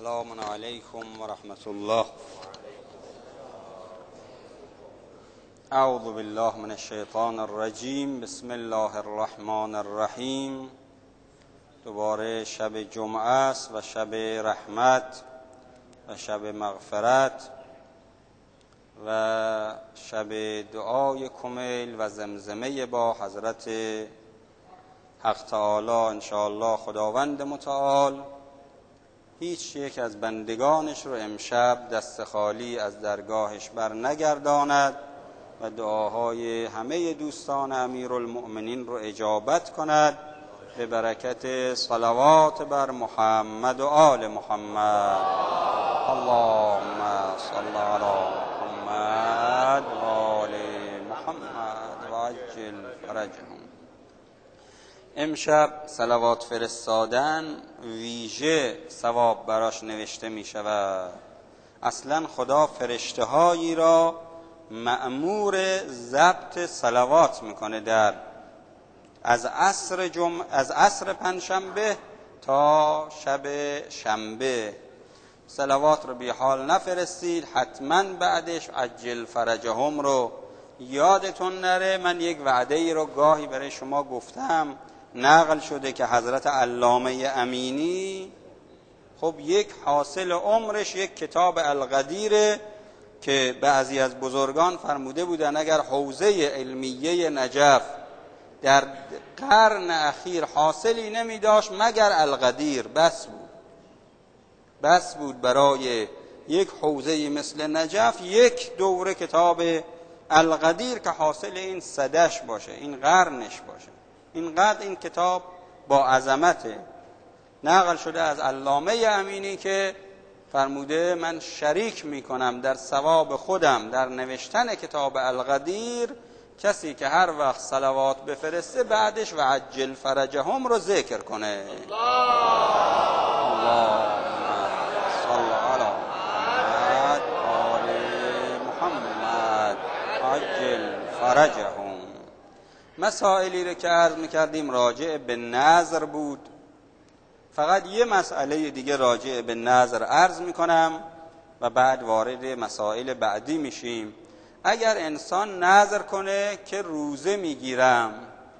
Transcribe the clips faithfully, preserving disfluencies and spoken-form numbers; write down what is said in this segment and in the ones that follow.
السلام علیکم و رحمت الله. اعوذ بالله من الشیطان الرجیم. بسم الله الرحمن الرحیم. دوباره شب جمعه است و شب رحمت و شب مغفرت و شب دعای کمیل و زمزمه با حضرت حق تعالی انشاءالله. خداوند متعال هیچ یک از بندگانش رو امشب دست خالی از درگاهش بر نگرداند و دعاهای همه دوستان امیرالمؤمنین رو اجابت کند به برکت صلوات بر محمد و آل محمد. اللهم صل علی محمد و آل محمد و عجل فرجهم. امشب صلوات فرستادن ویژه ثواب براش نوشته می شود. اصلا خدا فرشته هایی را مأمور ضبط صلوات میکنه در از عصر جمعه، از عصر پنجشنبه تا شب شنبه. صلوات رو بی حال نفرستید، حتما بعدش عجل فرجهم رو یادتون نره. من یک وعده ای رو گاهی برای شما گفتم، نقل شده که حضرت علامه امینی خب یک حاصل عمرش یک کتاب القدیره که بعضی از بزرگان فرموده بودن اگر حوزه علمیه نجف در قرن اخیر حاصلی نمی داشت مگر القدیر، بس بود بس بود برای یک حوزه مثل نجف یک دوره کتاب القدیر که حاصل این صدش باشه، این قرنش باشه. اینقدر این کتاب با عظمته. نقل شده از علامه امینی که فرموده من شریک میکنم در ثواب خودم در نوشتن کتاب القدیر کسی که هر وقت صلوات بفرسته بعدش و عجل فرجهم رو ذکر کنه. اللهم صل علی محمد آل محمد عجل فرجهم. مسائلی رو که عرض میکردیم راجع به نظر بود. فقط یه مسئله دیگه راجع به نظر عرض میکنم و بعد وارد مسائل بعدی میشیم. اگر انسان نظر کنه که روزه میگیرم،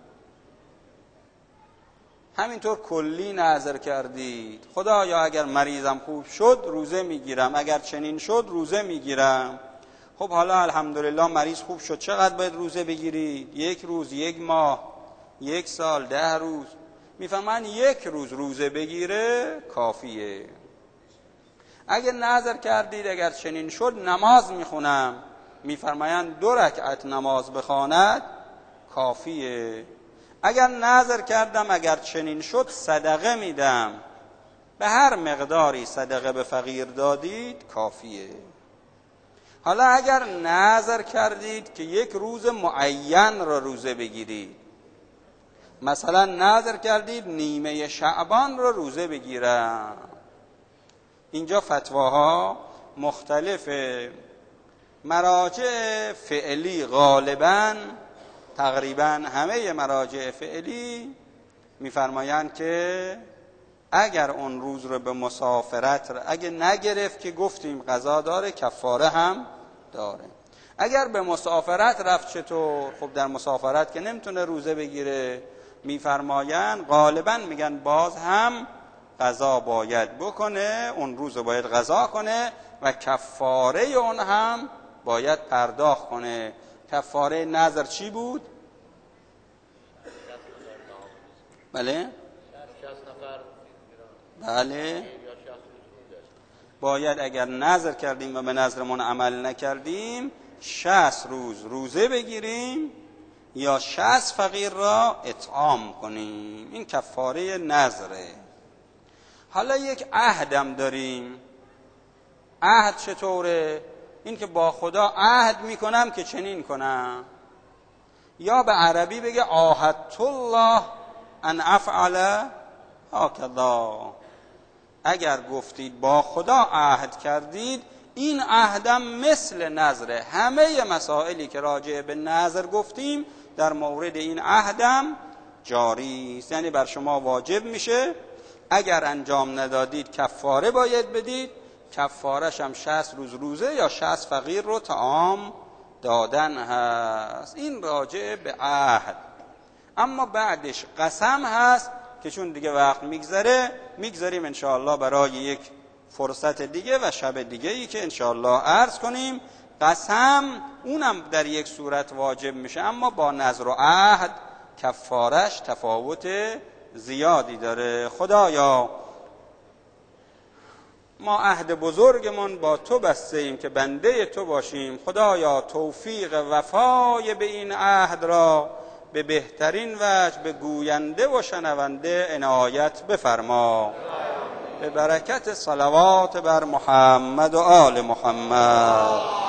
همینطور کلی نظر کردید خدایا اگر مریضم خوب شد روزه میگیرم، اگر چنین شد روزه میگیرم. خب حالا الحمدلله مریض خوب شد، چقدر باید روزه بگیرید؟ یک روز، یک ماه، یک سال، ده روز؟ میفهمن یک روز روزه بگیره کافیه. اگر نظر کردید اگر چنین شد نماز میخونم، میفرمایند دو رکعت نماز بخواند کافیه. اگر نظر کردم اگر چنین شد صدقه میدم، به هر مقداری صدقه به فقیر دادید کافیه. حالا اگر نظر کردید که یک روز معین را روزه بگیرید، مثلا نظر کردید نیمه شعبان را روزه بگیرم، اینجا فتواها مختلفه. مراجع فعلی غالباً تقریباً همه مراجع فعلی میفرمایند که اگر اون روز رو به مسافرت اگه نگرفت که گفتیم قضا داره، کفاره هم داره. اگر به مسافرت رفت چطور؟ خب در مسافرت که نمیتونه روزه بگیره، میفرمایند غالبا میگن باز هم قضا باید بکنه، اون روز رو باید قضا کنه و کفاره اون هم باید پرداخت کنه. کفاره نظر چی بود؟ بله؟ بله باید اگر نظر کردیم و به نظرمون عمل نکردیم شصت روز روزه بگیریم یا شصت فقیر را اطعام کنیم. این کفاره نظره. حالا یک عهدم داریم. عهد چطوره؟ این که با خدا عهد میکنم که چنین کنم، یا به عربی بگه عاهدت الله ان افعل هکذا. اگر گفتید با خدا عهد کردید، این عهدم مثل نظره. همه مسائلی که راجع به نظر گفتیم در مورد این عهدم جاری است. یعنی بر شما واجب میشه اگر انجام ندادید کفاره باید بدید. کفارش هم شصت روز روزه یا شصت فقیر رو طعام دادن هست. این راجع به عهد. اما بعدش قسم هست که چون دیگه وقت میگذره میگذاریم انشاءالله برای یک فرصت دیگه و شب دیگه ای که انشاءالله عرض کنیم. قسم اونم در یک صورت واجب میشه، اما با نذر و عهد کفارش تفاوت زیادی داره. خدایا ما عهد بزرگمون با تو بسته ایم که بنده تو باشیم. خدایا توفیق وفای به این عهد را به بهترین وجه به گوینده و شنونده عنایت بفرما. به برکت صلوات بر محمد و آل محمد.